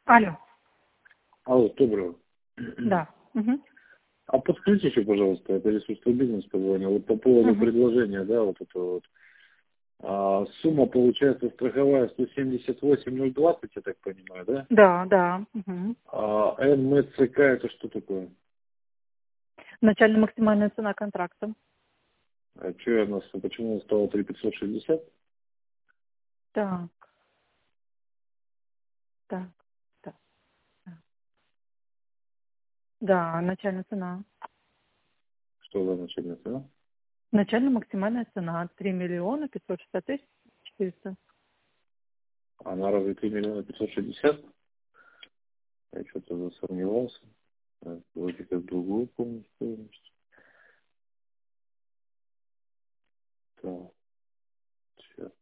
Алло. Алло, доброго. Да. Угу. А подскажите еще, пожалуйста, это ресурсный бизнес позвонил, вот по поводу Угу. предложения, да, вот это вот. Сумма получается страховая 178,020, я так понимаю, да? Да, да. Угу. А НМЦК это что такое? Начальная максимальная цена контракта. А что я нас, почему он стал 3560? Так, так, так, так. Да, начальная цена. Что за начальная цена? Начальная максимальная цена 3 560 400. Она разве 3 560 000? Я что-то засомневался. Так, вроде как другую помню стоимость. Так, сейчас.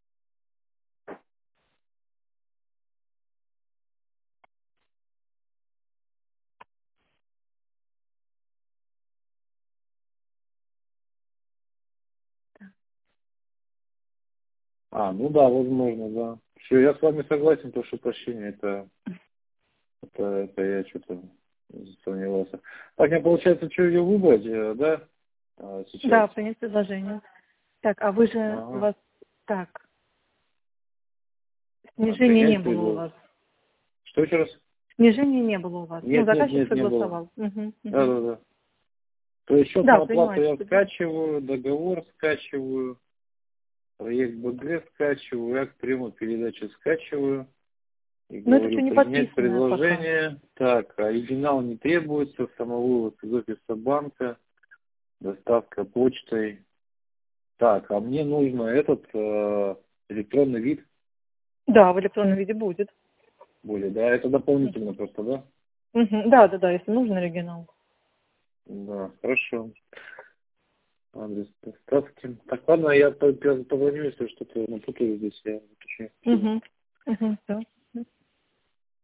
Ну да, возможно, да. Все, я с вами согласен, прошу прощения, это я что-то сомневался. Так, мне получается, что ее выбрать, да, сейчас? Да, принять предложение. Так, а вы же у Ага. вас... Так, снижения не Принять было у предложение. вас. Что еще раз? Снижения не было у вас. Нет, нет, Заказчик нет, не было. согласовал. Угу, Да, угу. да, да. То есть счет Да, на оплату принимайте. я скачиваю, договор скачиваю, проект БГ скачиваю, акт приема передачи скачиваю. И Но это все говорю, не принять подписано пока. предложение. Так, оригинал не требуется, самовывоз из офиса банка, доставка почтой. Так, а мне нужно этот электронный вид Да, в электронном виде будет. более, да, это дополнительно просто, да? Мгм. Да, да, да, если нужен оригинал. Да, хорошо. Адрес доставки. Так, ладно, я позвоню, если что-то напутаю здесь, я уточню. Спасибо. Угу. Угу.